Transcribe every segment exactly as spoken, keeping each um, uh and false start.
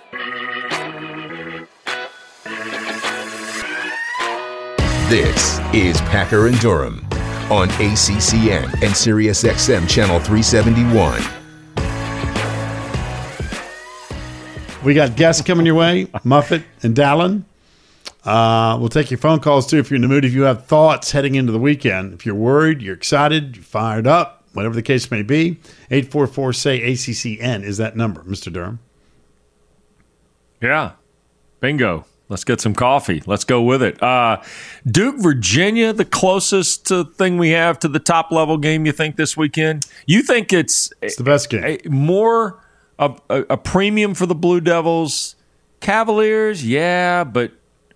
This is Packer and Durham on A C C N and Sirius X M Channel three seventy-one. We got guests coming your way, Muffet and Dallin. Uh, we'll take your phone calls, too, if you're in the mood. If you have thoughts heading into the weekend, if you're worried, you're excited, you're fired up, whatever the case may be, eight four four, S A Y, A C C N is that number, Mister Durham. Yeah. Bingo. Let's get some coffee. Let's go with it. Uh, Duke, Virginia, the closest uh, thing we have to the top-level game, you think, this weekend? You think it's, it's the best game. A, more a, a, a premium for the Blue Devils? Cavaliers, yeah, but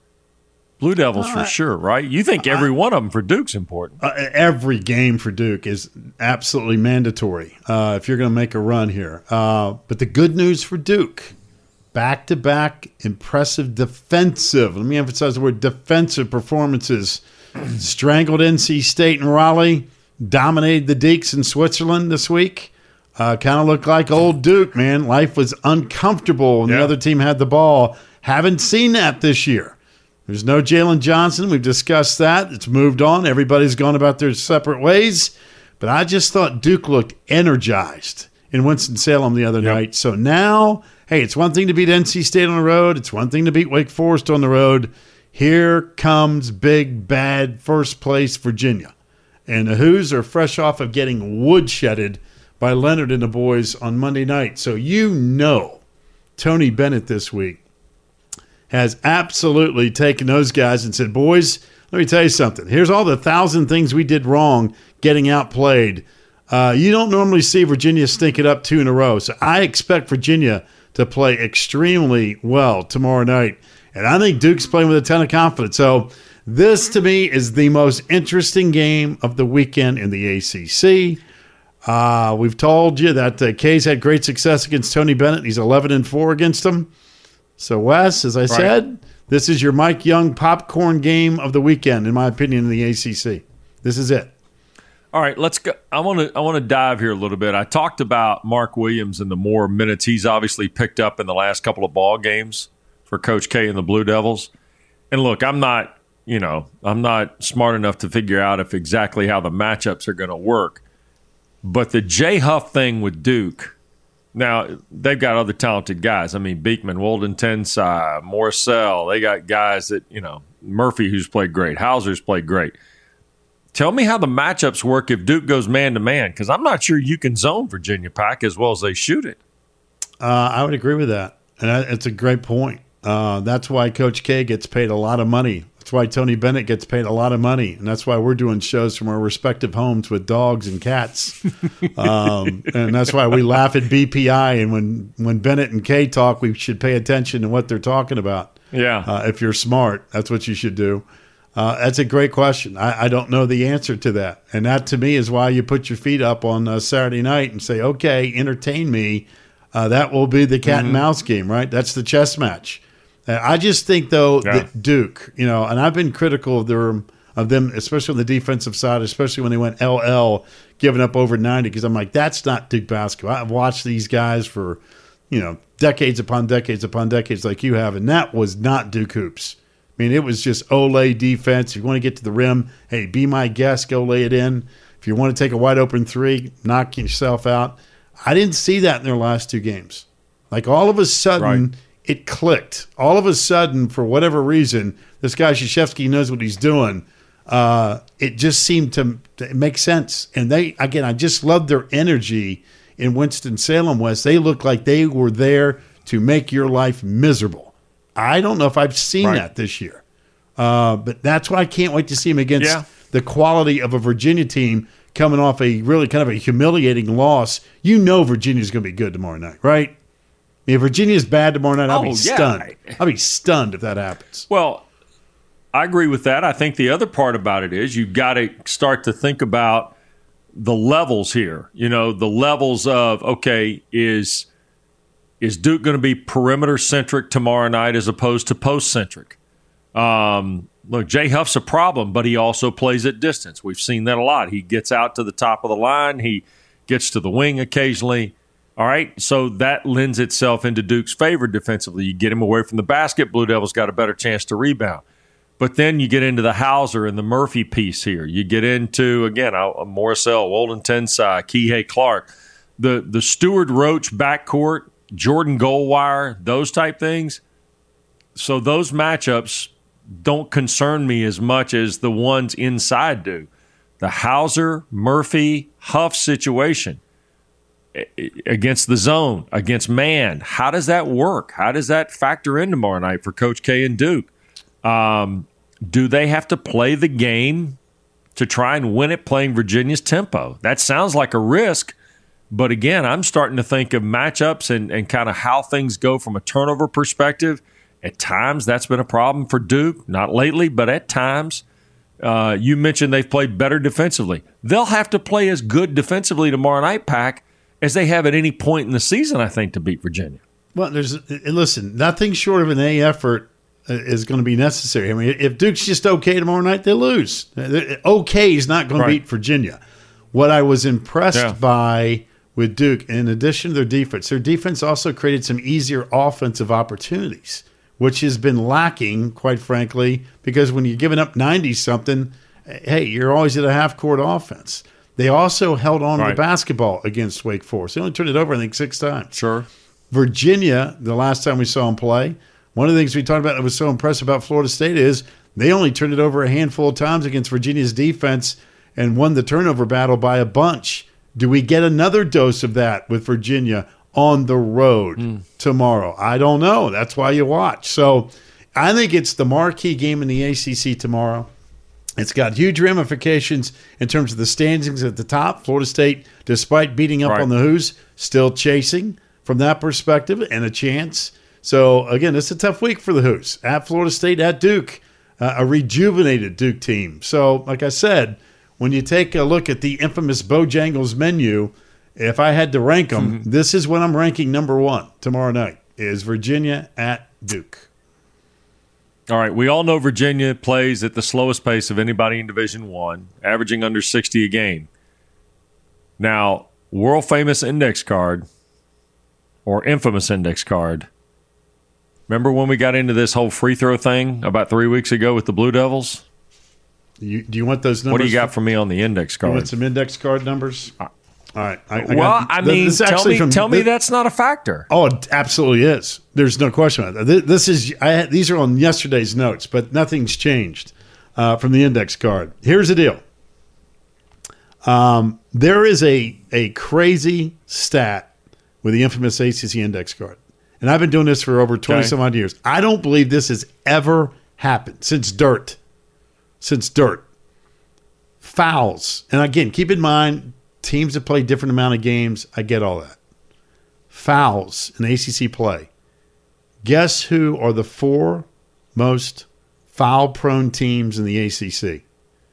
Blue Devils uh, for sure, right? You think every one of them for Duke's important. Uh, every game for Duke is absolutely mandatory uh, if you're going to make a run here. Uh, but the good news for Duke, back-to-back impressive defensive, let me emphasize the word defensive performances. Strangled N C State and Raleigh, dominated the Deacs in Switzerland this week. Uh, kind of looked like old Duke, man. Life was uncomfortable when yeah. the other team had the ball. Haven't seen that this year. There's no Jalen Johnson. We've discussed that. It's moved on. Everybody's gone about their separate ways. But I just thought Duke looked energized in Winston-Salem the other yep. night. So now, hey, it's one thing to beat N C State on the road. It's one thing to beat Wake Forest on the road. Here comes big, bad first place Virginia. And the Hoos are fresh off of getting woodshedded by Leonard and the boys on Monday night. So you know Tony Bennett this week has absolutely taken those guys and said, boys, let me tell you something. Here's all the thousand things we did wrong getting outplayed. Uh, you don't normally see Virginia stink it up two in a row. So I expect Virginia to play extremely well tomorrow night. And I think Duke's playing with a ton of confidence. So this, to me, is the most interesting game of the weekend in the A C C. Uh, we've told you that uh, K's had great success against Tony Bennett. He's eleven and four against him. So, Wes, as I right. said, this is your Mike Young popcorn game of the weekend, in my opinion, in the A C C. This is it. All right, let's go. I want to I want to dive here a little bit. I talked about Mark Williams and the more minutes he's obviously picked up in the last couple of ball games for Coach K and the Blue Devils. And look, I'm not, you know, I'm not smart enough to figure out if exactly how the matchups are going to work. But the Jay Huff thing with Duke, now they've got other talented guys. I mean, Beekman, Walden Tensai, Morcell. They got guys that, you know, Murphy, who's played great. Hauser's played great. Tell me how the matchups work if Duke goes man-to-man, because I'm not sure you can zone Virginia Pack as well as they shoot it. Uh, I would agree with that, and it's a great point. Uh, that's why Coach K gets paid a lot of money. That's why Tony Bennett gets paid a lot of money, and that's why we're doing shows from our respective homes with dogs and cats. um, and that's why we laugh at B P I, and when, when Bennett and K talk, we should pay attention to what they're talking about. Yeah. Uh, if you're smart, that's what you should do. Uh, that's a great question. I, I don't know the answer to that. And that, to me, is why you put your feet up on uh, Saturday night and say, okay, entertain me. Uh, that will be the cat mm-hmm. and mouse game, right? That's the chess match. Uh, I just think, though, yeah. that Duke, you know, and I've been critical of their, of them, especially on the defensive side, especially when they went L L, giving up over ninety, because I'm like, that's not Duke basketball. I've watched these guys for, you know, decades upon decades upon decades like you have, and that was not Duke hoops. I mean, it was just Olay defense. If you want to get to the rim, hey, be my guest, go lay it in. If you want to take a wide open three, knock yourself out. I didn't see that in their last two games. Like all of a sudden, right. it clicked. All of a sudden, for whatever reason, this guy Krzyzewski knows what he's doing. Uh, it just seemed to, to make sense. And they, again, I just love their energy in Winston-Salem West. They looked like they were there to make your life miserable. I don't know if I've seen right. that this year. Uh, but that's why I can't wait to see him against yeah. the quality of a Virginia team coming off a really kind of a humiliating loss. You know Virginia's going to be good tomorrow night, right? I mean, if Virginia's bad tomorrow night, I'll oh, be yeah. stunned. I'll be stunned if that happens. Well, I agree with that. I think the other part about it is you've got to start to think about the levels here. You know, the levels of, okay, is – Is Duke going to be perimeter-centric tomorrow night as opposed to post-centric? Um, look, Jay Huff's a problem, but he also plays at distance. We've seen that a lot. He gets out to the top of the line. He gets to the wing occasionally. All right, so that lends itself into Duke's favor defensively. You get him away from the basket, Blue Devils got a better chance to rebound. But then you get into the Hauser and the Murphy piece here. You get into, again, uh, Morrisell, Walden Tensai, Kihei Clark, the, the Stewart Roach backcourt, Jordan Goldwire, those type things. So those matchups don't concern me as much as the ones inside do. The Hauser, Murphy, Huff situation against the zone, against man. How does that work? How does that factor in tomorrow night for Coach K and Duke? Um, do they have to play the game to try and win it playing Virginia's tempo? That sounds like a risk, but again, I'm starting to think of matchups and, and kind of how things go from a turnover perspective. At times, that's been a problem for Duke. Not lately, but at times. Uh, you mentioned they've played better defensively. They'll have to play as good defensively tomorrow night, Pack, as they have at any point in the season, I think, to beat Virginia. Well, there's listen, nothing short of an A effort is going to be necessary. I mean, if Duke's just okay tomorrow night, they lose. Okay is not going to right. beat Virginia. What I was impressed yeah. by with Duke, in addition to their defense, their defense also created some easier offensive opportunities, which has been lacking, quite frankly, because when you're giving up ninety-something, hey, you're always at a half-court offense. They also held on right. to the basketball against Wake Forest. They only turned it over, I think, six times. Sure. Virginia, the last time we saw them play, one of the things we talked about that was so impressive about Florida State is they only turned it over a handful of times against Virginia's defense and won the turnover battle by a bunch. Do we get another dose of that with Virginia on the road mm. tomorrow? I don't know. That's why you watch. So I think it's the marquee game in the A C C tomorrow. It's got huge ramifications in terms of the standings at the top. Florida State, despite beating up right. on the Hoos, still chasing from that perspective and a chance. So, again, it's a tough week for the Hoos. At Florida State, at Duke, uh, a rejuvenated Duke team. So, like I said, when you take a look at the infamous Bojangles menu, if I had to rank them, mm-hmm. this is what I'm ranking number one tomorrow night, is Virginia at Duke. All right, we all know Virginia plays at the slowest pace of anybody in Division One, averaging under sixty a game. Now, world-famous index card, or infamous index card, remember when we got into this whole free throw thing about three weeks ago with the Blue Devils? You, do you want those numbers? What do you got for me on the index card? You want some index card numbers? Uh, All right. I, I well, got, I mean, tell me, from, tell me this, that's not a factor. Oh, it absolutely is. There's no question about that. This is I had, these are on yesterday's notes, but nothing's changed uh, from the index card. Here's the deal. Um, there is a a crazy stat with the infamous A C C index card, and I've been doing this for over twenty okay. some odd years. I don't believe this has ever happened since dirt. Since dirt. Fouls, and again, keep in mind. Teams that play different amount of games, I get all that. Fouls in A C C play. Guess who are the four most foul-prone teams in the A C C?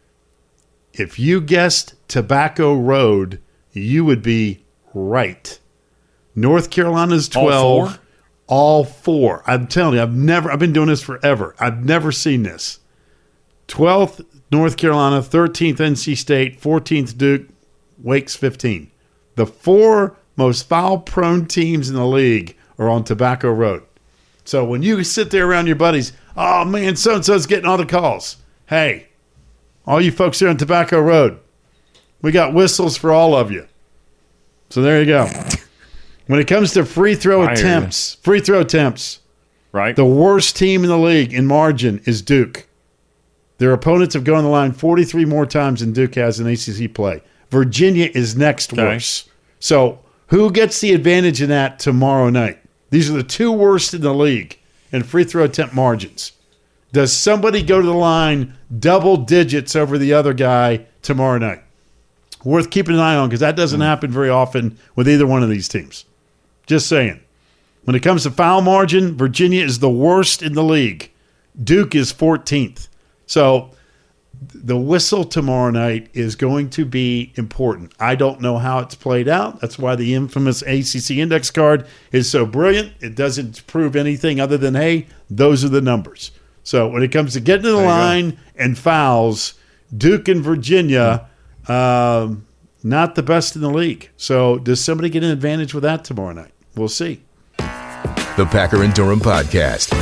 If you guessed Tobacco Road, you would be right. North Carolina's twelve. All four? All four. I'm telling you, I've never. I've been doing this forever. I've never seen this. twelfth North Carolina, thirteenth N C State, fourteenth Duke. Wake's fifteen. The four most foul-prone teams in the league are on Tobacco Road. So when you sit there around your buddies, oh, man, so-and-so's getting all the calls. Hey, all you folks here on Tobacco Road, we got whistles for all of you. So there you go. When it comes to free throw I attempts, free throw attempts, right? The worst team in the league in margin is Duke. Their opponents have gone the line forty-three more times than Duke has in A C C play. Virginia is next okay. worse. So who gets the advantage in that tomorrow night? These are the two worst in the league in free throw attempt margins. Does somebody go to the line double digits over the other guy tomorrow night? Worth keeping an eye on because that doesn't mm. happen very often with either one of these teams. Just saying. When it comes to foul margin, Virginia is the worst in the league. Duke is fourteenth. So the whistle tomorrow night is going to be important. I don't know how it's played out. That's why the infamous A C C index card is so brilliant. It doesn't prove anything other than, hey, those are the numbers. So when it comes to getting to the line and fouls, Duke and Virginia, um, not the best in the league. So does somebody get an advantage with that tomorrow night? We'll see. The Packer and Durham Podcast.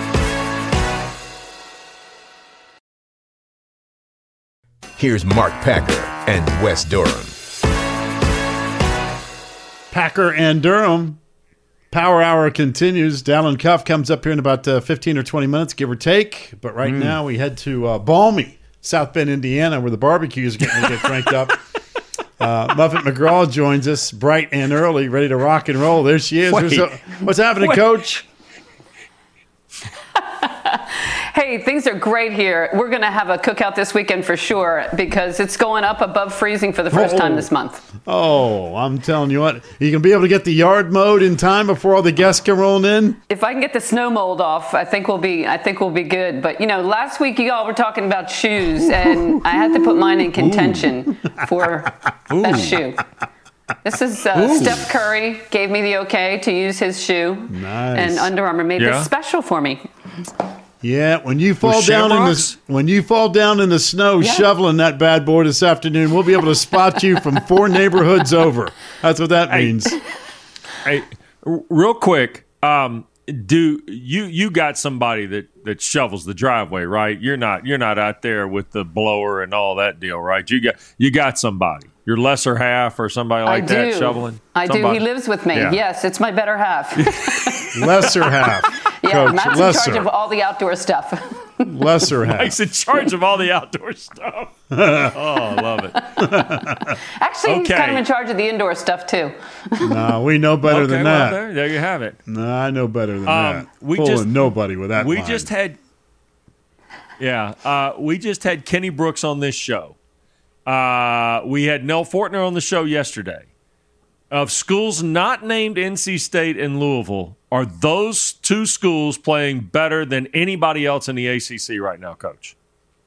Here's Mark Packer and Wes Durham. Packer and Durham. Power Hour continues. Dallin Cuff comes up here in about uh, fifteen or twenty minutes, give or take. But right mm. now we head to uh, balmy South Bend, Indiana, where the barbecue is getting to get cranked up. Uh, Muffet McGraw joins us bright and early, ready to rock and roll. There she is. A, what's happening, Wait. Coach? Hey, things are great here. We're going to have a cookout this weekend for sure because it's going up above freezing for the first oh. time this month. Oh, I'm telling you what. You can be able to get the yard mowed in time before all the guests come rolling in? If I can get the snow mold off, I think we'll be I think we'll be good. But, you know, last week you all were talking about shoes, and I had to put mine in contention Ooh. for Ooh. best shoe. This is uh, Steph Curry gave me the okay to use his shoe. Nice. And Under Armour made yeah. this special for me. Yeah, when you fall With down shamrocks? in the when you fall down in the snow yeah. shoveling that bad boy this afternoon, we'll be able to spot you from four neighborhoods over. That's what that hey, means. Hey, real quick, um, do you you got somebody that, that shovels the driveway, right? You're not you're not out there with the blower and all that deal, right? You got you got somebody. Your lesser half or somebody like I that do. shoveling? I somebody? do. He lives with me. Yeah. Yes, it's my better half. Lesser half. Yeah, Coach, Matt's lesser. in charge of all the outdoor stuff. Lesser half. He's in charge of all the outdoor stuff. Oh, I love it. Actually, okay. he's kind of in charge of the indoor stuff, too. No, we know better okay, than well, that. There, there you have it. No, I know better than um, that. We Pulling just, nobody with that We line. just had, yeah, uh, we just had Kenny Brooks on this show. Uh, we had Nell Fortner on the show yesterday. Of schools not named N C State and Louisville, are those two schools playing better than anybody else in the A C C right now, Coach?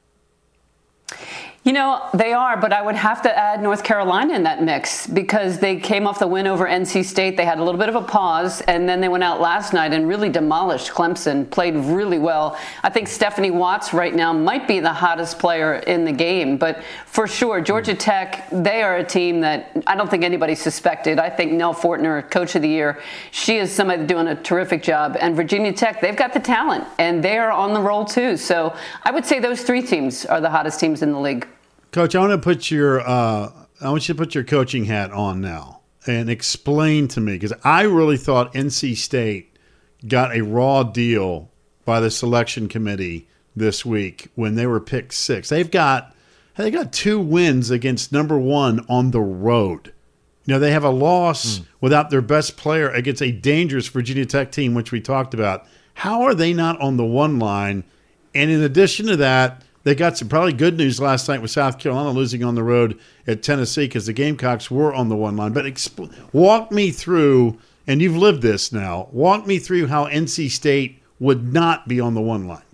You know, they are, but I would have to add North Carolina in that mix because they came off the win over N C State. They had a little bit of a pause, and then they went out last night and really demolished Clemson, played really well. I think Stephanie Watts right now might be the hottest player in the game, but for sure, Georgia Tech, they are a team that I don't think anybody suspected. I think Nell Fortner, Coach of the Year, she is somebody doing a terrific job. And Virginia Tech, they've got the talent, and they are on the roll too. So I would say those three teams are the hottest teams in the league. Coach, I want to put your uh, I want you to put your coaching hat on now and explain to me, because I really thought N C State got a raw deal by the selection committee this week when they were picked six. They've got they got two wins against number one on the road. You know, they have a loss mm. without their best player against a dangerous Virginia Tech team, which we talked about. How are they not on the one line? And in addition to that, they got some probably good news last night with South Carolina losing on the road at Tennessee because the Gamecocks were on the one line. But exp- walk me through, and you've lived this now, walk me through how N C State would not be on the one line.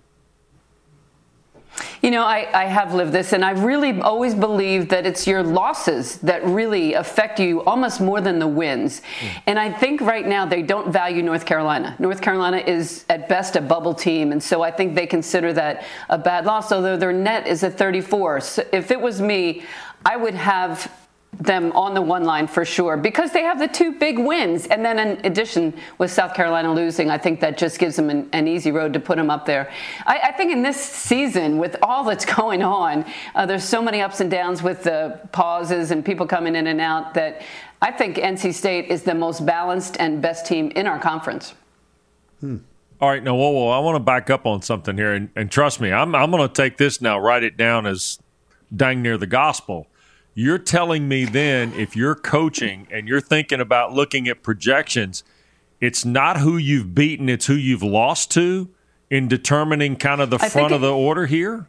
You know, I, I have lived this, and I've really always believed that it's your losses that really affect you almost more than the wins. Mm. And I think right now they don't value North Carolina. North Carolina is at best a bubble team, and so I think they consider that a bad loss, although their net is at thirty-four. So if it was me, I would have them on the one line for sure because they have the two big wins. And then in addition, with South Carolina losing, I think that just gives them an, an easy road to put them up there. I, I think in this season, with all that's going on, uh, there's so many ups and downs with the pauses and people coming in and out that I think N C State is the most balanced and best team in our conference. Hmm. All right, now, whoa, whoa, I want to back up on something here. And, and trust me, I'm, I'm going to take this now, write it down as dang near the gospel. You're telling me then if you're coaching and you're thinking about looking at projections, it's not who you've beaten, it's who you've lost to in determining kind of the I front of it, the order here?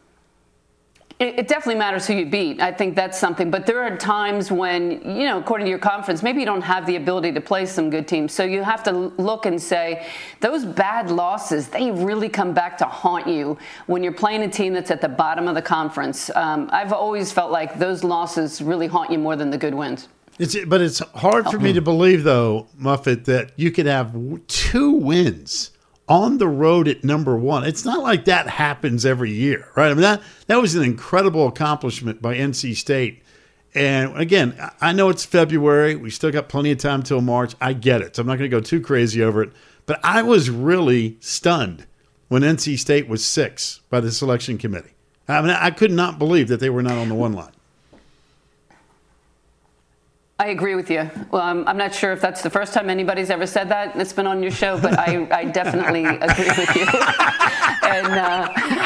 It, it definitely matters who you beat. I think that's something. But there are times when, you know, according to your conference, maybe you don't have the ability to play some good teams. So you have to look and say, those bad losses, they really come back to haunt you when you're playing a team that's at the bottom of the conference. Um, I've always felt like those losses really haunt you more than the good wins. It's, but it's hard for oh. me to believe, though, Muffet, that you could have two wins on the road at number one. It's not like that happens every year, right? I mean, that, that was an incredible accomplishment by N C State. And again, I know it's February. We still got plenty of time till March. I get it. So I'm not going to go too crazy over it. But I was really stunned when N C State was six by the selection committee. I mean, I could not believe that they were not on the one line. I agree with you. Well, I'm, I'm not sure if that's the first time anybody's ever said that. It's been on your show, but I, I definitely agree with you. and uh,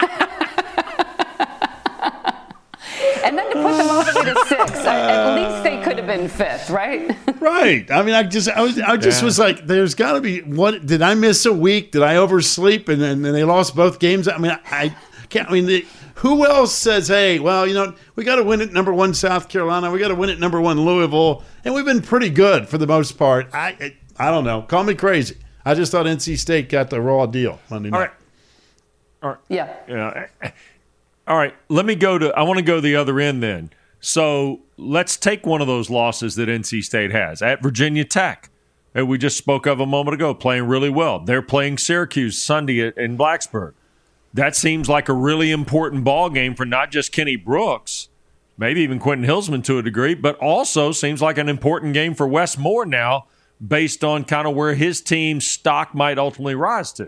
and then to put them all the way to six, at, at least they could have been fifth, right? Right. I mean, I just, I was, I just yeah. was like, there's got to be what? Did I miss a week? Did I oversleep? And then they lost both games. I mean, I, I can't. I mean, the, who else says, hey, well, you know, we got to win at number one South Carolina. We got to win at number one Louisville. And we've been pretty good for the most part. I I don't know. Call me crazy. I just thought N C State got the raw deal Monday night. All right. All right. Yeah. Yeah. All right. Let me go to – I want to go the other end then. So let's take one of those losses that N C State has at Virginia Tech. That we just spoke of a moment ago, playing really well. They're playing Syracuse Sunday in Blacksburg. That seems like a really important ball game for not just Kenny Brooks, maybe even Quentin Hillsman to a degree, but also seems like an important game for Wes Moore now based on kind of where his team's stock might ultimately rise to.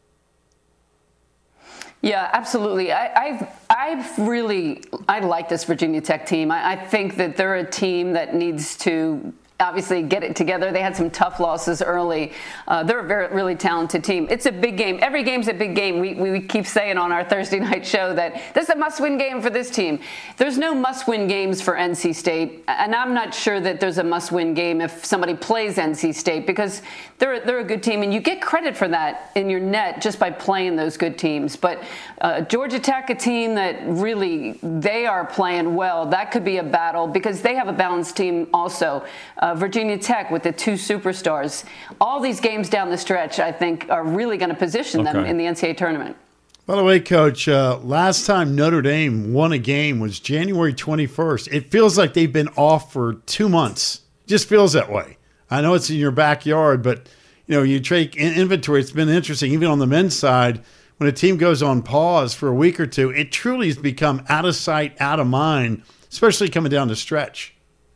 Yeah, absolutely. I, I've, I've really, I like this Virginia Tech team. I, I think that they're a team that needs to obviously get it together. They had some tough losses early. Uh, they're a very, really talented team. It's a big game. Every game's a big game. We, we keep saying on our Thursday night show that this is a must-win game for this team. There's no must-win games for N C State, and I'm not sure that there's a must-win game if somebody plays N C State because they're, they're a good team, and you get credit for that in your net just by playing those good teams. But uh, Georgia Tech, a team that really, they are playing well. That could be a battle because they have a balanced team also. Uh, Virginia Tech with the two superstars. All these games down the stretch, I think, are really going to position okay. them in the N C double A tournament. By the way, Coach, uh, last time Notre Dame won a game was January twenty-first. It feels like they've been off for two months. Just feels that way. I know it's in your backyard, but you know, you take inventory. It's been interesting, even on the men's side. When a team goes on pause for a week or two, it truly has become out of sight, out of mind, especially coming down the stretch.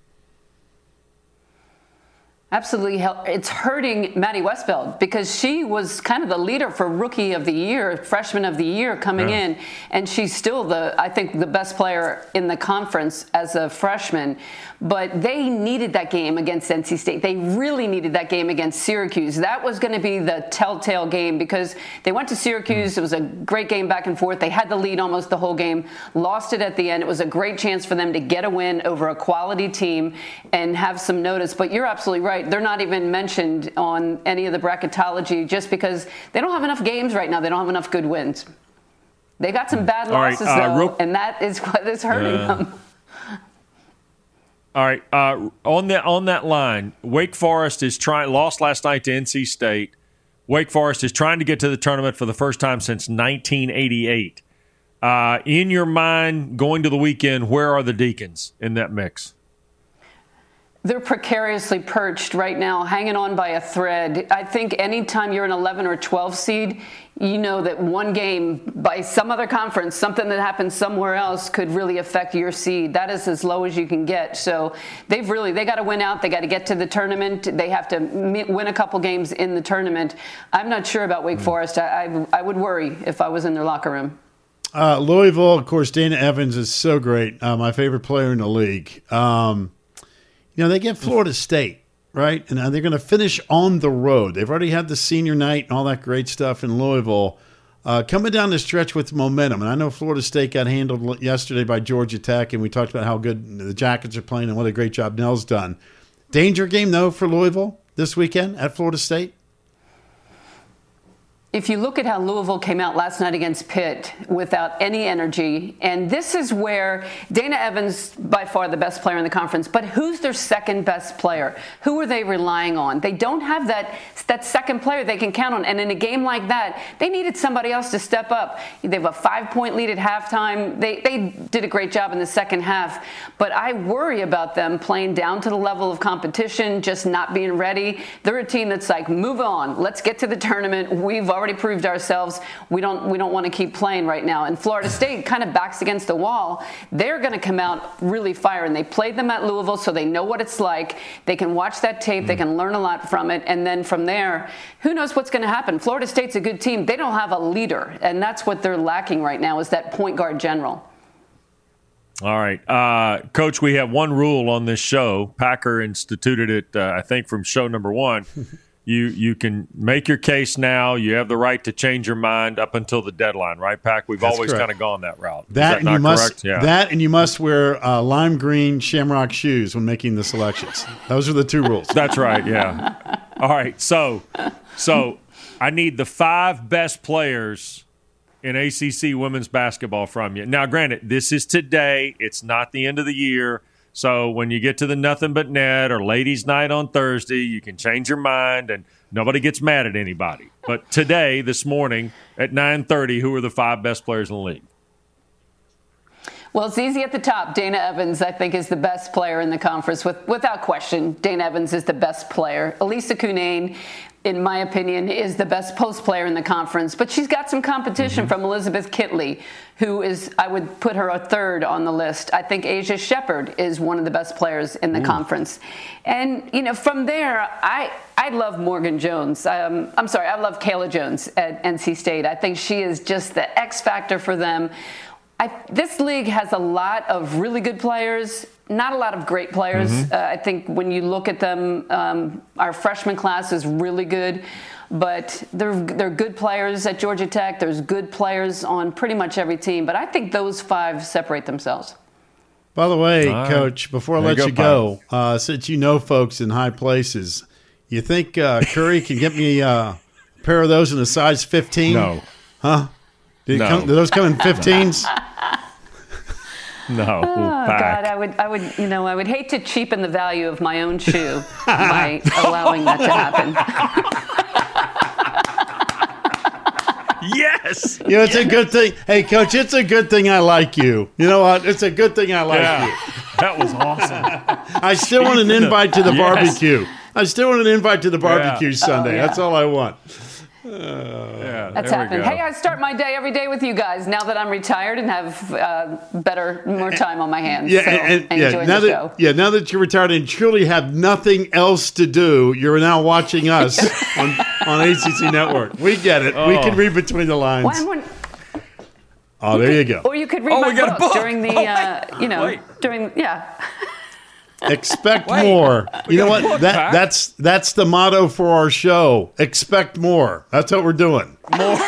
Absolutely. It's hurting Maddie Westfeld because she was kind of the leader for Rookie of the Year, Freshman of the Year coming yeah. in, and she's still, the I think, the best player in the conference as a freshman. But they needed that game against N C State. They really needed that game against Syracuse. That was going to be the telltale game because they went to Syracuse. It was a great game back and forth. They had the lead almost the whole game, lost it at the end. It was a great chance for them to get a win over a quality team and have some notice. But you're absolutely right. They're not even mentioned on any of the bracketology just because they don't have enough games right now. They don't have enough good wins. They got some bad losses, right, uh, though, real- and that is what is hurting yeah. them. All right, uh, on that on that line, Wake Forest is trying. Lost last night to N C State. Wake Forest is trying to get to the tournament for the first time since nineteen eighty-eight. Uh, in your mind, going to the weekend, where are the Deacons in that mix? They're precariously perched right now, hanging on by a thread. I think anytime you're an eleven or twelve seed, you know that one game by some other conference, something that happens somewhere else could really affect your seed. That is as low as you can get. So they've really, they got to win out. They got to get to the tournament. They have to win a couple games in the tournament. I'm not sure about Wake Forest. I, I, I would worry if I was in their locker room. Uh, Louisville, of course, Dana Evans is so great. Uh, my favorite player in the league. Um, You know, they get Florida State, right? And they're going to finish on the road. They've already had the senior night and all that great stuff in Louisville. Uh, coming down the stretch with momentum. And I know Florida State got handled yesterday by Georgia Tech, and we talked about how good the Jackets are playing and what a great job Nell's done. Danger game, though, for Louisville this weekend at Florida State? If you look at how Louisville came out last night against Pitt without any energy, and this is where Dana Evans, by far the best player in the conference, but who's their second best player? Who are they relying on? They don't have that, that second player they can count on. And in a game like that, they needed somebody else to step up. They have a five-point lead at halftime. They, they did a great job in the second half. But I worry about them playing down to the level of competition, just not being ready. They're a team that's like, move on. Let's get to the tournament. We've already proved ourselves. We don't we don't want to keep playing right now. And Florida State kind of backs against the wall. They're going to come out really firing. They played them at Louisville, so they know what it's like. They can watch that tape. Mm. They can learn a lot from it. And then from there, who knows what's going to happen? Florida State's a good team. They don't have a leader, and that's what they're lacking right now is that point guard general. All right. Uh, Coach, we have one rule on this show. Packer instituted it, uh, I think, from show number one. you you can make your case now. You have the right to change your mind up until the deadline, right, Pack? We've That's always correct. kind of gone that route. Is That, that and not you must, correct? Yeah. That and you must wear uh, lime green shamrock shoes when making the selections. Those are the two rules. That's right, yeah. All right, so so I need the five best players in A C C women's basketball from you. Now, granted, this is today. It's not the end of the year. So when you get to the Nothing But Net or Ladies' Night on Thursday, you can change your mind and nobody gets mad at anybody. But today, this morning at nine thirty, who are the five best players in the league? Well, it's easy at the top. Dana Evans, I think, is the best player in the conference. With, without question, Dana Evans is the best player. Elisa Cunane, in my opinion, is the best post player in the conference. But she's got some competition mm-hmm. from Elizabeth Kitley, who is, I would put her a third on the list. I think Asia Shepherd is one of the best players in the Ooh. conference. And, you know, from there, I I love Morgan Jones. Um, I'm sorry, I love Kayla Jones at N C State. I think she is just the X factor for them. I, this league has a lot of really good players, not a lot of great players. Mm-hmm. Uh, I think when you look at them, um, our freshman class is really good, but they're, they're good players at Georgia Tech. There's good players on pretty much every team, but I think those five separate themselves. By the way, right. Coach, before I there let you you go, go, uh, since you know folks in high places, you think uh, Curry can get me uh, a pair of those in a size fifteen? No. Huh? Did, no. come, did those come in fifteens? No. Oh, God, I would, I would, you know, I would hate to cheapen the value of my own shoe by allowing that to happen. Yes. You know, it's yes. a good thing. Hey, Coach, it's a good thing I like you. You know what? It's a good thing I like yeah. you. That was awesome. I still want an invite to the yes. barbecue. I still want an invite to the barbecue yeah. Sunday. Oh, yeah. That's all I want. Uh, yeah, That's there happened. we go. Hey, I start my day every day with you guys now that I'm retired and have uh, better, more time on my hands. Yeah, so and, I yeah. enjoy Now the that show. yeah, now that you're retired and truly have nothing else to do, you're now watching us on on A C C Network. We get it. Oh. We can read between the lines. When, when, oh, there you go. Or you could read oh, my we got book, a book during the, oh, uh, you know, wait. during yeah. Expect Wait, more. You know what? book, That Pat. that's that's the motto for our show. Expect more. That's what we're doing. More.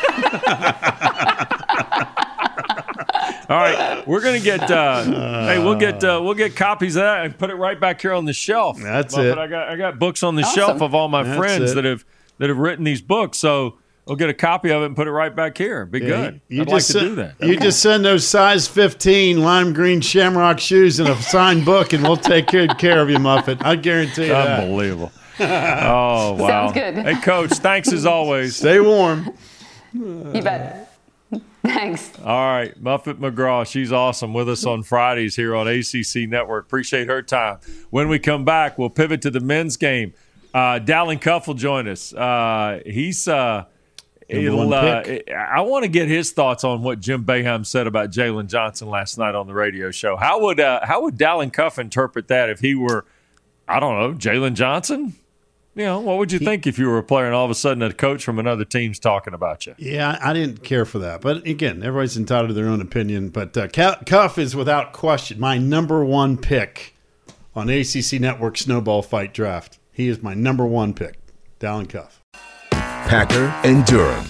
All right, we're gonna get. Uh, hey, we'll get uh, we'll get copies of that and put it right back here on the shelf. That's Muffet, it. I got I got books on the Awesome. shelf of all my That's friends it. that have that have written these books. So we'll get a copy of it and put it right back here. Be Yeah, good. You I'd just like to send, do that. You just send those size fifteen lime green shamrock shoes and a signed book, and we'll take good care of you, Muffet. I guarantee you that. Unbelievable. Oh wow. Sounds good. Hey, Coach. Thanks as always. Stay warm. You bet. Thanks. All right, Muffet McGraw, she's awesome with us on Fridays here on A C C Network. Appreciate her time. When we come back, we'll pivot to the men's game. Uh, Dallin Cuff will join us. Uh, he's uh, he'll, uh, I want to get his thoughts on what Jim Boeheim said about Jalen Johnson last night on the radio show. How would uh, how would Dallin Cuff interpret that if he were, I don't know, Jalen Johnson? You know, what would you think if you were a player and all of a sudden a coach from another team's talking about you? Yeah, I didn't care for that. But again, everybody's entitled to their own opinion. But uh, Cuff is without question my number one pick on A C C Network Snowball Fight Draft. He is my number one pick, Dallin Cuff. Packer and Durham.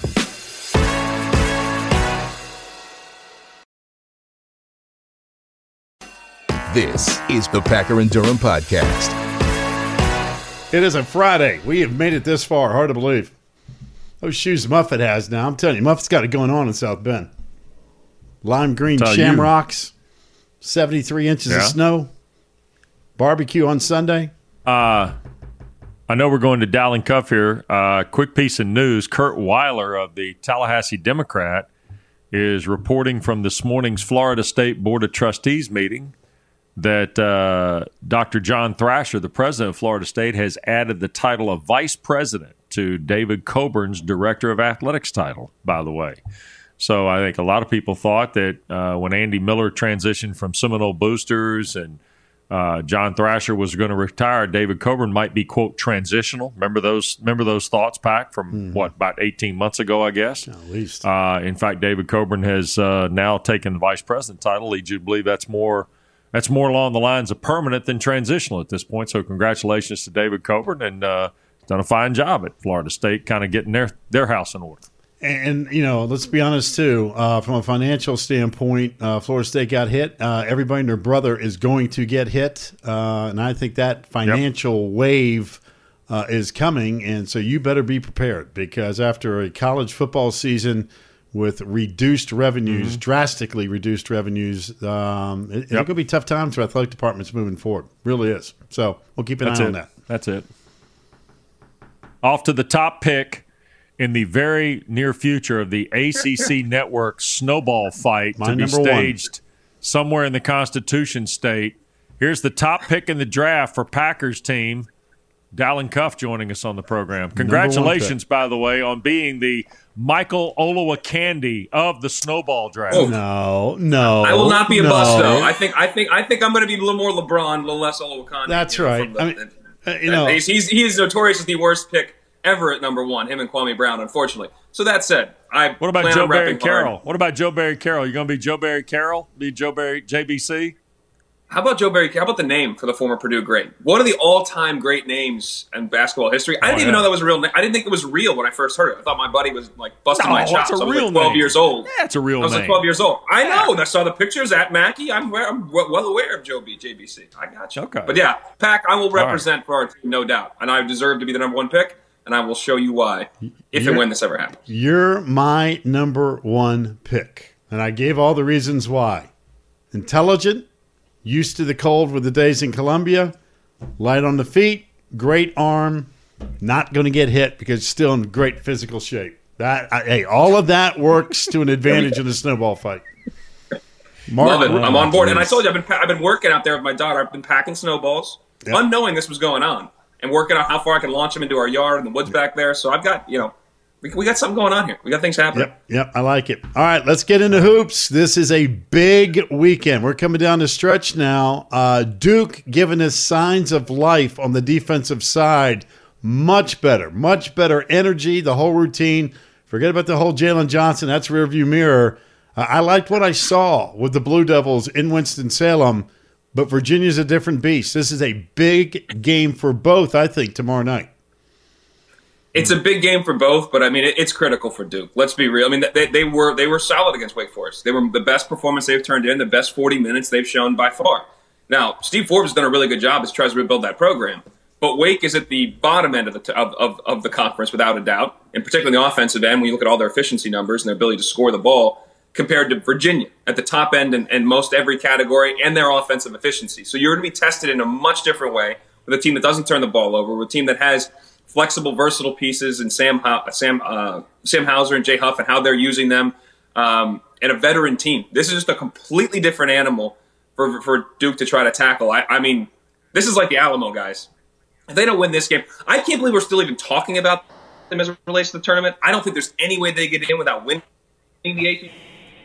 This is the Packer and Durham podcast. It is a Friday. We have made it this far. Hard to believe. Those shoes Muffet has now. I'm telling you, Muffet's got it going on in South Bend. Lime green Tell shamrocks, you. seventy-three inches yeah. of snow, barbecue on Sunday. Uh, I know we're going to Dallin Cuff here. Uh, quick piece of news. Kurt Weiler of the Tallahassee Democrat is reporting from this morning's Florida State Board of Trustees meeting that uh, Doctor John Thrasher, the president of Florida State, has added the title of vice president to David Coburn's Director of Athletics title, by the way. So I think a lot of people thought that uh, when Andy Miller transitioned from Seminole Boosters and uh, John Thrasher was going to retire, David Coburn might be, quote, transitional. Remember those Remember those thoughts, Pack, from, mm. what, about eighteen months ago, I guess? At least. Uh, in fact, David Coburn has uh, now taken the vice president title. Leads you to believe that's more that's more along the lines of permanent than transitional at this point. So congratulations to David Coburn, and uh, done a fine job at Florida State, kind of getting their, their house in order. And, you know, let's be honest, too. Uh, from a financial standpoint, uh, Florida State got hit. Uh, everybody and their brother is going to get hit. Uh, and I think that financial yep. wave uh, is coming. And so you better be prepared, because after a college football season with reduced revenues, mm-hmm. drastically reduced revenues, um, it, yep. it's going to be tough times for athletic departments moving forward. Really is. So we'll keep an That's eye it. on that. That's it. Off to the top pick in the very near future of the A C C Network snowball fight My to be number staged one. somewhere in the Constitution State. Here's the top pick in the draft for Packers team. Dallin Cuff joining us on the program. Congratulations, by the way, on being the Michael Olowokandi of the snowball draft. Oh, no, no. I will not be a no. bust, though. I think I think I think I'm going to be a little more LeBron, a little less Olowokandi. That's you know, right. The, I mean, uh, you know, he's, he's he is notorious as the worst pick ever at number one, him and Kwame Brown, unfortunately. So that said, I What about plan Joe on Barry repping Carroll? hard. What about Joe Barry Carroll? You going to be Joe Barry Carroll? Be Joe Barry J B C? How about Joe Barry? How about the name for the former Purdue great? One of the all-time great names in basketball history. I didn't oh, even yeah. know that was a real name. I didn't think it was real when I first heard it. I thought my buddy was like busting No, my chops. it's a I was real like twelve name. years old. Yeah, it's a real I was name. like twelve years old. I know. I saw the pictures at Mackey. I'm, I'm well aware of Joe B. J B C. I got you. Okay. But yeah, Pack, I will represent right. for our team, no doubt. And I deserve to be the number one pick. And I will show you why, if You're, and when this ever happens. You're my number one pick. And I gave all the reasons why. Intelligent, used to the cold with the days in Columbia, light on the feet, great arm, not going to get hit because still in great physical shape. That I, Hey, all of that works to an advantage in a snowball fight. Mark, Love it. I'm on board. Geez. And I told you, I've been, I've been working out there with my daughter. I've been packing snowballs, Yep. unknowing this was going on. And working out how far I can launch them into our yard and the woods back there. So I've got, you know, we, we got something going on here. We got things happening. Yep, yep, I like it. All right, let's get into hoops. This is a big weekend. We're coming down the stretch now. Uh, Duke giving us signs of life on the defensive side. Much better, much better energy, the whole routine. Forget about the whole Jalen Johnson. That's rearview mirror. Uh, I liked what I saw with the Blue Devils in Winston-Salem. But Virginia's a different beast. This is a big game for both, I think, tomorrow night. It's a big game for both, but I mean, it, it's critical for Duke. Let's be real. I mean, they, they were they were solid against Wake Forest. They were the best performance they've turned in, the best forty minutes they've shown by far. Now, Steve Forbes has done a really good job as he tries to rebuild that program. But Wake is at the bottom end of the of, of, of the conference, without a doubt, and particularly on the offensive end when you look at all their efficiency numbers and their ability to score the ball, compared to Virginia at the top end in, in most every category and their offensive efficiency. So you're going to be tested in a much different way with a team that doesn't turn the ball over, with a team that has flexible, versatile pieces in Sam Sam uh, Sam Hauser and Jay Huff and how they're using them, um, and a veteran team. This is just a completely different animal for for Duke to try to tackle. I, I mean, this is like the Alamo, guys. If they don't win this game, I can't believe we're still even talking about them as it relates to the tournament. I don't think there's any way they get in without winning the A C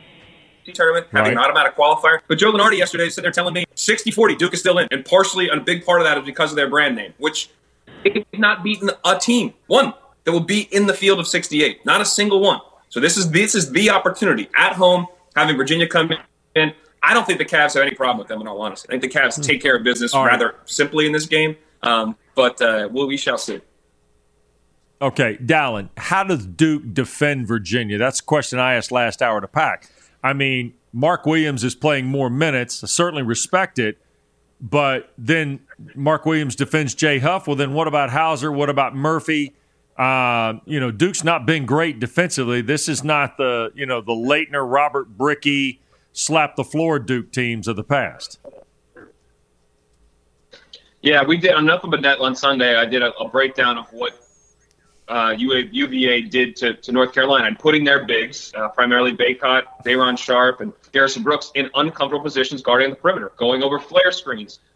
C tournament, having Right. an automatic qualifier. But Joe Lunardi yesterday sitting there telling me sixty forty, Duke is still in. And partially, and a big part of that is because of their brand name, which they've not beaten a team, one, that will be in the field of sixty-eight. Not a single one. So this is this is the opportunity at home, having Virginia come in. I don't think the Cavs have any problem with them, in all honesty. I think the Cavs take care of business All right. rather simply in this game. Um, but uh, well, we shall see. Okay, Dallin, how does Duke defend Virginia? That's the question I asked last hour to Pack. I mean, Mark Williams is playing more minutes. I certainly respect it. But then Mark Williams defends Jay Huff. Well, then what about Hauser? What about Murphy? Uh, you know, Duke's not been great defensively. This is not the, you know, the Leitner, Robert Brickey, slap the floor Duke teams of the past. Yeah, we did on Nothing But Net on Sunday. I did a, a breakdown of what uh, U V A did to, to North Carolina and putting their bigs, uh, primarily Baycott, Dayron Sharp, and Garrison Brooks in uncomfortable positions guarding the perimeter, going over flare screens,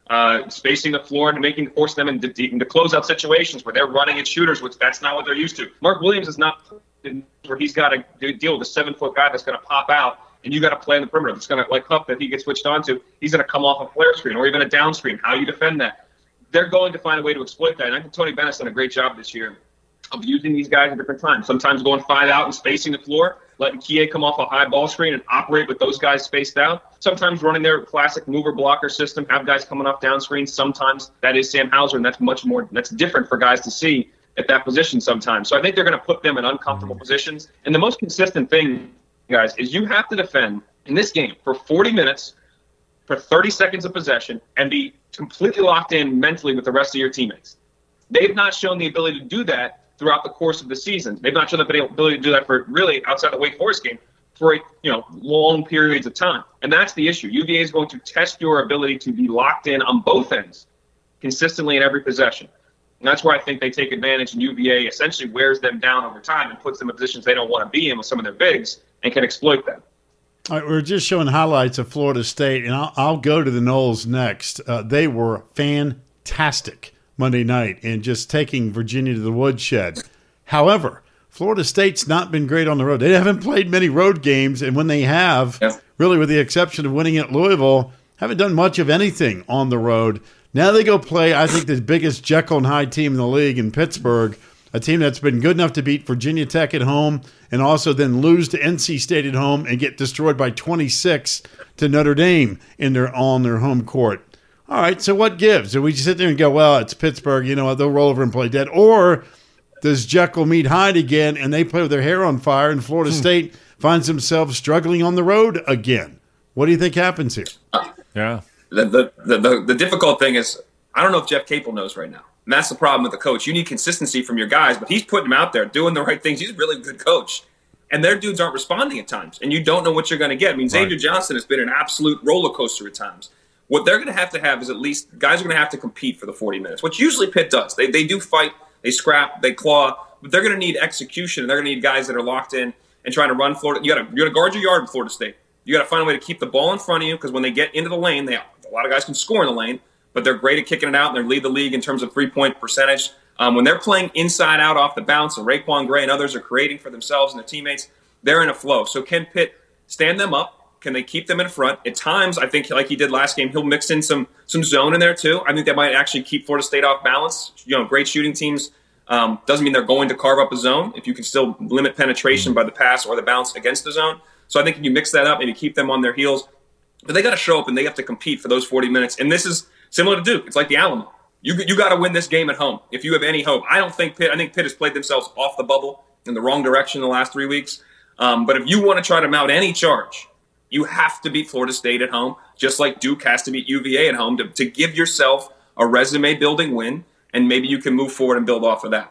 uh, spacing the floor and making force them into, into closeout situations where they're running at shooters, which that's not what they're used to. Mark Williams is not where he's got to deal with a seven-foot guy that's going to pop out, and you got to play in the perimeter. It's going to, like Huff, that he gets switched onto, he's going to come off a flare screen or even a down screen. How you defend that? They're going to find a way to exploit that. And I think Tony Bennett's done a great job this year of using these guys at different times. Sometimes going five out and spacing the floor, letting Kie come off a high ball screen and operate with those guys spaced out. Sometimes running their classic mover blocker system, have guys coming off down screens. Sometimes that is Sam Hauser, and that's much more, that's different for guys to see at that position sometimes. So I think they're going to put them in uncomfortable positions. And the most consistent thing, guys, is you have to defend in this game for forty minutes, for thirty seconds of possession, and be completely locked in mentally with the rest of your teammates. They've not shown the ability to do that throughout the course of the season. They've not shown the ability to do that for really outside the Wake Forest game for you know long periods of time. And that's the issue. U V A is going to test your ability to be locked in on both ends consistently in every possession. And that's where I think they take advantage, and U V A essentially wears them down over time and puts them in positions they don't want to be in with some of their bigs and can exploit them. All right, we're just showing highlights of Florida State, and I'll, I'll go to the Noles next. Uh, they were fantastic Monday night and just taking Virginia to the woodshed. However, Florida State's not been great on the road. They haven't played many road games, and when they have, yeah. really with the exception of winning at Louisville, haven't done much of anything on the road. Now they go play, I think, the biggest Jekyll and Hyde team in the league in Pittsburgh, a team that's been good enough to beat Virginia Tech at home and also then lose to N C State at home and get destroyed by twenty-six to Notre Dame in their on their home court. All right, so what gives? Do we just sit there and go, well, it's Pittsburgh, you know, they'll roll over and play dead? Or does Jekyll meet Hyde again and they play with their hair on fire and Florida hmm. State finds themselves struggling on the road again? What do you think happens here? Yeah. The, the, the, the, the difficult thing is I don't know if Jeff Capel knows right now. And that's the problem with the coach. You need consistency from your guys, but he's putting them out there doing the right things. He's a really good coach. And their dudes aren't responding at times. And you don't know what you're going to get. I mean, Xavier right. Johnson has been an absolute roller coaster at times. What they're going to have to have is at least guys are going to have to compete for the forty minutes, which usually Pitt does. They they do fight, they scrap, they claw, but they're going to need execution. And they're going to need guys that are locked in and trying to run Florida. You got to you got to guard your yard with Florida State. You got to find a way to keep the ball in front of you because when they get into the lane, they a lot of guys can score in the lane, but they're great at kicking it out, and they lead the league in terms of three-point percentage. Um, when they're playing inside out off the bounce, and Raekwon Gray and others are creating for themselves and their teammates, they're in a flow. So can Pitt stand them up? Can they keep them in front? At times, I think, like he did last game, he'll mix in some some zone in there too. I think that might actually keep Florida State off balance. You know, great shooting teams um, doesn't mean they're going to carve up a zone if you can still limit penetration by the pass or the bounce against the zone. So I think if you mix that up, maybe keep them on their heels. But they got to show up and they have to compete for those forty minutes. And this is similar to Duke. It's like the Alamo. You you got to win this game at home if you have any hope. I don't think Pitt. I think Pitt has played themselves off the bubble in the wrong direction the last three weeks. Um, but if you want to try to mount any charge, you have to beat Florida State at home, just like Duke has to beat U V A at home to, to give yourself a resume-building win, and maybe you can move forward and build off of that.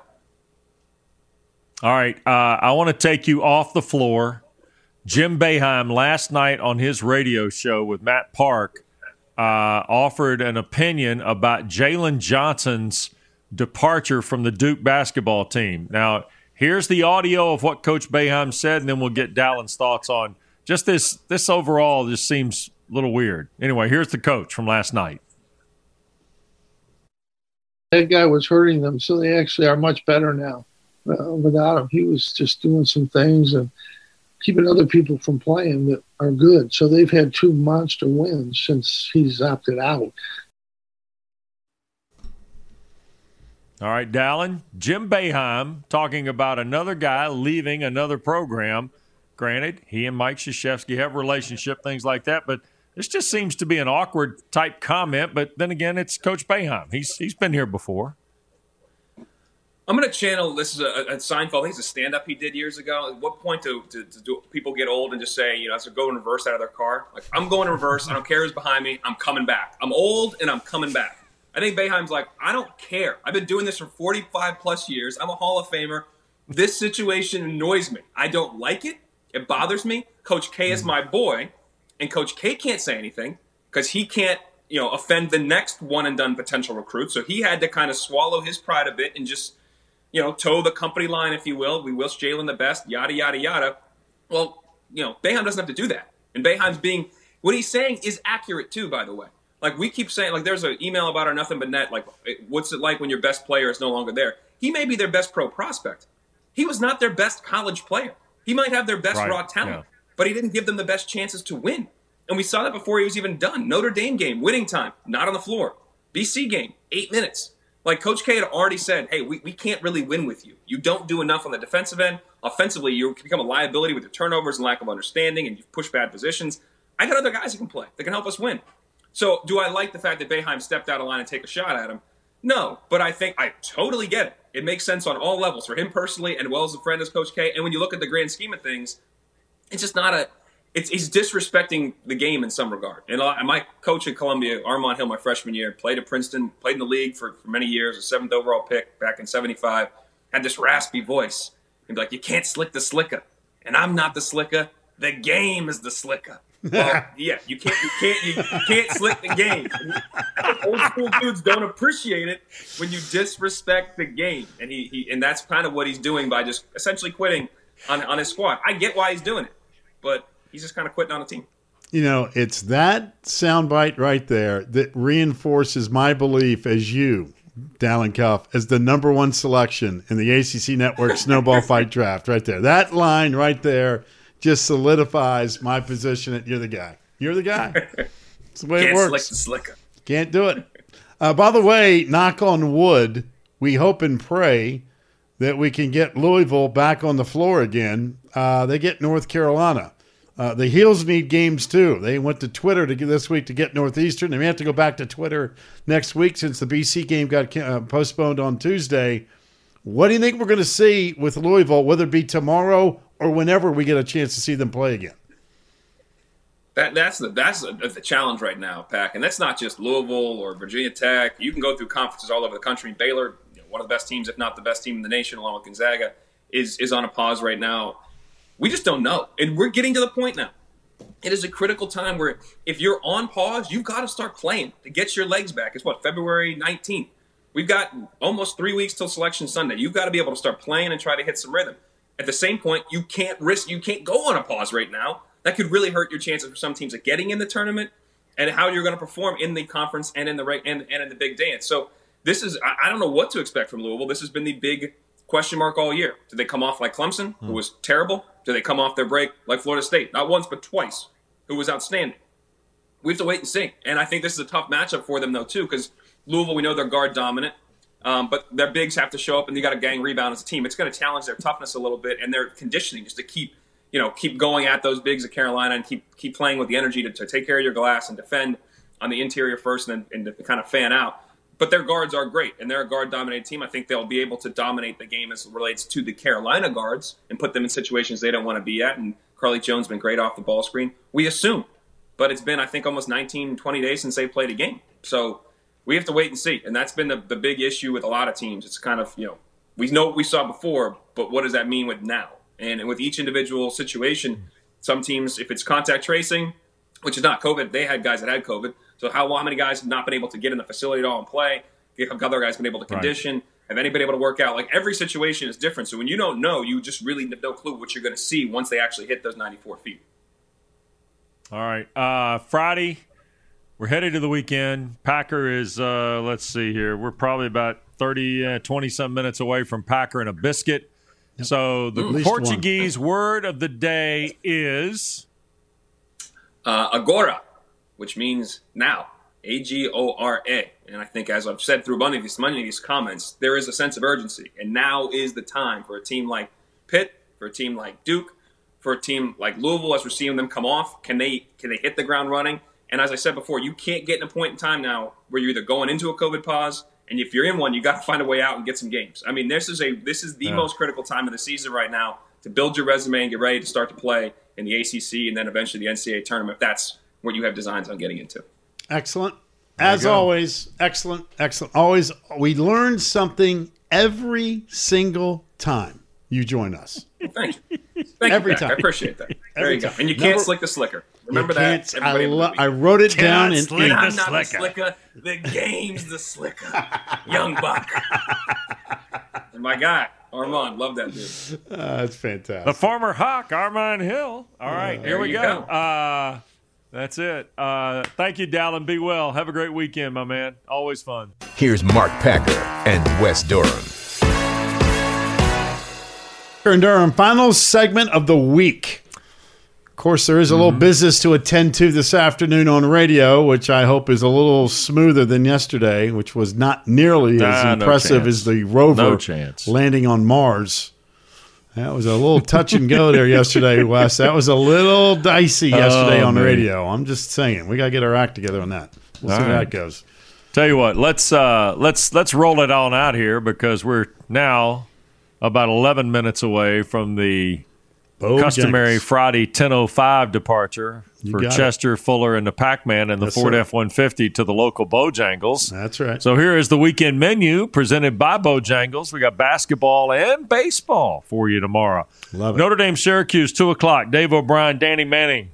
All right, uh, I want to take you off the floor. Jim Boeheim last night on his radio show with Matt Park uh, offered an opinion about Jalen Johnson's departure from the Duke basketball team. Now, here's the audio of what Coach Boeheim said, and then we'll get Dallin's thoughts on just this. This overall just seems a little weird. Anyway, here's the coach from last night. That guy was hurting them, so they actually are much better now uh, without him. He was just doing some things and keeping other people from playing that are good. So they've had two monster wins since he's opted out. All right, Dallin. Jim Boeheim talking about another guy leaving another program. Granted, he and Mike Krzyzewski have a relationship, things like that, but this just seems to be an awkward type comment. But then again, it's Coach Boeheim. He's he's been here before. I'm going to channel, this is a, a Seinfeld, I think it's a stand-up he did years ago. At what point do, do, do people get old and just say, you know, as they're going in reverse out of their car? Like, I'm going in reverse. I don't care who's behind me. I'm coming back. I'm old and I'm coming back. I think Boeheim's like, I don't care. I've been doing this for forty-five plus years. I'm a Hall of Famer. This situation annoys me. I don't like it. It bothers me. Coach K is my boy, and Coach K can't say anything because he can't, you know, offend the next one-and-done potential recruit. So he had to kind of swallow his pride a bit and just, you know, toe the company line, if you will. We wish Jalen the best, yada, yada, yada. Well, you know, Boeheim doesn't have to do that. And Boeheim's being – what he's saying is accurate too, by the way. Like we keep saying, like there's an email about our nothing but net. Like, what's it like when your best player is no longer there? He may be their best pro prospect. He was not their best college player. He might have their best Right. raw talent, Yeah. but he didn't give them the best chances to win. And we saw that before he was even done. Notre Dame game, winning time, not on the floor. B C game, eight minutes. Like Coach K had already said, hey, we, we can't really win with you. You don't do enough on the defensive end. Offensively, you become a liability with your turnovers and lack of understanding, and you push bad positions. I got other guys who can play that can help us win. So do I like the fact that Boeheim stepped out of line and take a shot at him? No, but I think I totally get it. It makes sense on all levels for him personally and well as a friend as Coach K. And when you look at the grand scheme of things, it's just not a it's he's disrespecting the game in some regard. And my coach at Columbia, Armand Hill, my freshman year, played at Princeton, played in the league for, for many years, a seventh overall pick back in seventy-five, had this raspy voice. He'd be like, you can't slick the slicker. And I'm not the slicker. The game is the slicker. Well, yeah, you can't, you can't, you, you can't slick the game. Old school dudes don't appreciate it when you disrespect the game, and he, he, and that's kind of what he's doing by just essentially quitting on on his squad. I get why he's doing it, but he's just kind of quitting on a team. You know, it's that soundbite right there that reinforces my belief as you, Dallin Cuff, as the number one selection in the A C C Network Snowball Fight Draft. Right there, that line right there just solidifies my position that you're the guy. You're the guy. It's the way Can't it works. slick the slicker. Can't do it. Uh, by the way, knock on wood, we hope and pray that we can get Louisville back on the floor again. Uh, they get North Carolina. Uh, the Heels need games too. They went to Twitter to get this week to get Northeastern. They may have to go back to Twitter next week since the B C game got uh, postponed on Tuesday. What do you think we're going to see with Louisville, whether it be tomorrow or whenever we get a chance to see them play again? That that's the that's the, the challenge right now, Pac, and that's not just Louisville or Virginia Tech. You can go through conferences all over the country. Baylor, you know, one of the best teams, if not the best team in the nation, along with Gonzaga, is is on a pause right now. We just don't know, and we're getting to the point now. It is a critical time where if you're on pause, you've got to start playing to get your legs back. It's what, February nineteenth. We've got almost three weeks till Selection Sunday. You've got to be able to start playing and try to hit some rhythm. At the same point, you can't risk, you can't go on a pause right now. That could really hurt your chances for some teams of getting in the tournament and how you're going to perform in the conference and in the and, and in the big dance. So this is, I, I don't know what to expect from Louisville. This has been the big question mark all year. Did they come off like Clemson, who was terrible? Did they come off their break like Florida State? Not once, but twice, who was outstanding. We have to wait and see. And I think this is a tough matchup for them, though, too, because Louisville, we know they're guard dominant, um, but their bigs have to show up, and you got to gang rebound as a team. It's going to challenge their toughness a little bit and their conditioning just to keep, you know, keep going at those bigs of Carolina and keep keep playing with the energy to, to take care of your glass and defend on the interior first and then and to kind of fan out. But their guards are great, and they're a guard-dominated team. I think they'll be able to dominate the game as it relates to the Carolina guards and put them in situations they don't want to be at. And Carly Jones has been great off the ball screen. We assume. But it's been, I think, almost nineteen, twenty days since they played a game. So we have to wait and see. And that's been the, the big issue with a lot of teams. It's kind of, you know, we know what we saw before, but what does that mean with now? And with each individual situation, some teams, if it's contact tracing, which is not COVID, they had guys that had COVID. So how, how many guys have not been able to get in the facility at all and play? Have other guys been able to condition? Right. Have any been able to work out? Like, every situation is different. So when you don't know, you just really have no clue what you're going to see once they actually hit those ninety-four feet. All right. Uh, Friday, we're headed to the weekend. Packer is, uh, let's see here, we're probably about thirty, uh, twenty-some minutes away from Packer and a biscuit. Yep. So the Ooh, Portuguese word of the day is? Uh, agora, which means now. A G O R A. And I think, as I've said through a bunch of these, many of these comments, there is a sense of urgency. And now is the time for a team like Pitt, for a team like Duke, for a team like Louisville, as we're seeing them come off. Can they can they hit the ground running? And as I said before, you can't get in a point in time now where you're either going into a COVID pause, and if you're in one, you got to find a way out and get some games. I mean, this is a this is the yeah. most critical time of the season right now to build your resume and get ready to start to play in the A C C and then eventually the N C double A tournament, if that's what you have designs on getting into. Excellent. As always, excellent, excellent. Always, we learn something every single time you join us. Thank you. Thank every you, time. I appreciate that. There every you go. time. And you can't Number, slick the slicker. Remember that. I, lo- I wrote it down in slick I'm the not slicker. the slicker. The game's the slicker. Young buck. And my guy, Armand, love that dude. Uh, that's fantastic. The former Hawk, Armand Hill. All right, uh, here we go. go. Uh, That's it. Uh, thank you, Dallin. Be well. Have a great weekend, my man. Always fun. Here's Mark Packer and Wes Durham. Packer and Durham, final segment of the week. Of course, there is a little mm-hmm. business to attend to this afternoon on radio, which I hope is a little smoother than yesterday, which was not nearly as nah, impressive no as the rover no chance. landing on Mars. That was a little touch and go there yesterday, Wes. That was a little dicey yesterday oh, on the radio. I'm just saying, we got to get our act together on that. We'll All see right. how that goes. Tell you what, let's uh, let's let's roll it on out here because we're now about eleven minutes away from the Bo customary Jenks. Friday ten oh five departure you for Chester, it. Fuller, and the Pac-Man and the yes, Ford F one fifty to the local Bojangles. That's right. So here is the weekend menu presented by Bojangles. We got basketball and baseball for you tomorrow. Love it. Notre Dame, Syracuse, two o'clock. Dave O'Brien, Danny Manning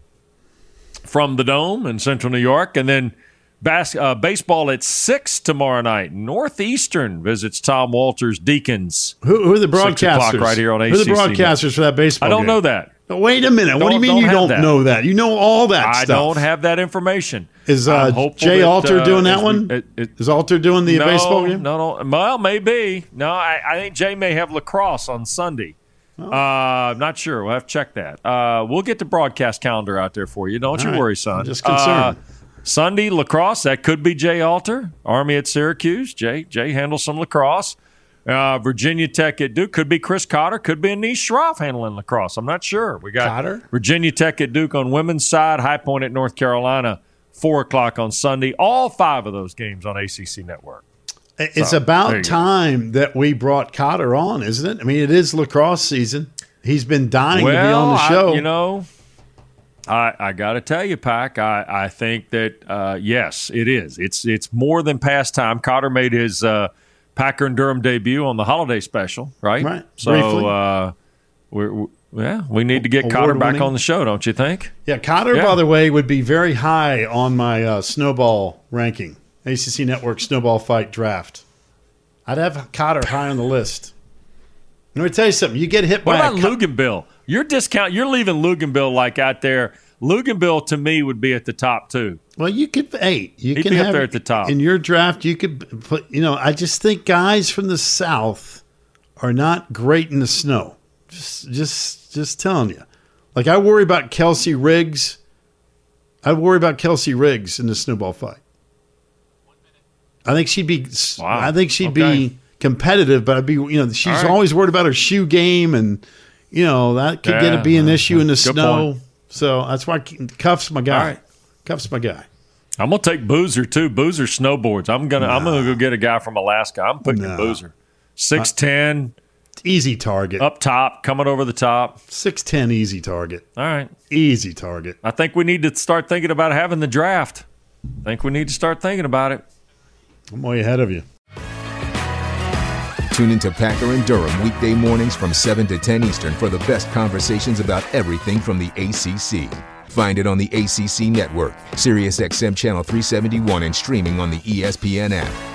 from the Dome in Central New York. And then bas- uh, baseball at six tomorrow night. Northeastern visits Tom Walters' Deacons. Who, who are the broadcasters? Right here on A C C. Who are the broadcasters for that baseball I don't game? know that. Oh, wait a minute. What do you mean don't you don't that. know that? You know all that I stuff. I don't have that information. Is uh, Jay that, Alter uh, doing that is, one? It, it, is Alter doing the no, baseball game? No, no. Well, maybe. No, I, I think Jay may have lacrosse on Sunday. Oh. Uh, I'm not sure. We'll have to check that. Uh, we'll get the broadcast calendar out there for you. Don't all you right. worry, son. I'm just concerned. Uh, Sunday, lacrosse. That could be Jay Alter. Army at Syracuse. Jay Jay handles some lacrosse. Uh, Virginia Tech at Duke. Could be Chris Cotter. Could be Anish Shroff handling lacrosse. I'm not sure. We got Cotter? Virginia Tech at Duke on women's side. High Point at North Carolina. four o'clock on Sunday. All five of those games on A C C Network. It's so, about time go. that we brought Cotter on, isn't it? I mean, it is lacrosse season. He's been dying well, to be on the show. I, you know, I, I got to tell you, Pac, I, I think that, uh, yes, it is. It's it's more than past time. Cotter made his uh, Packer and Durham debut on the holiday special, right? Right. So, uh, we're, we're, yeah, we need to get Award Cotter back winning. on the show, don't you think? Yeah, Cotter, yeah. by the way, would be very high on my uh, snowball ranking, A C C Network snowball fight draft. I'd have Cotter high on the list. Let me tell you something. You get hit what by about a co- Luganville? Your discount, you're leaving Luganville like out there. Luganville, to me, would be at the top, too. Well, you could hey, you He'd can be have up there at the top. In your draft, you could put, you know, I just think guys from the South are not great in the snow. Just just just telling you. Like I worry about Kelsey Riggs. I worry about Kelsey Riggs in the snowball fight. I think she'd be wow. I think she'd okay. be competitive, but I'd be, you know, she's right. always worried about her shoe game, and you know that could yeah, get to be an issue in the snow. Point. So that's why Cuff's my guy. Right. Cuff's my guy. I'm gonna take Boozer too. Boozer snowboards. I'm gonna nah. I'm gonna go get a guy from Alaska. I'm picking nah. Boozer. Six ten, easy target up top, coming over the top. Six ten, easy target. All right, easy target. I think we need to start thinking about having the draft. I think we need to start thinking about it. I'm way ahead of you. Tune into Packer and Durham weekday mornings from seven to ten Eastern for the best conversations about everything from the A C C. Find it on the A C C Network, Sirius X M Channel three seventy-one, and streaming on the E S P N app.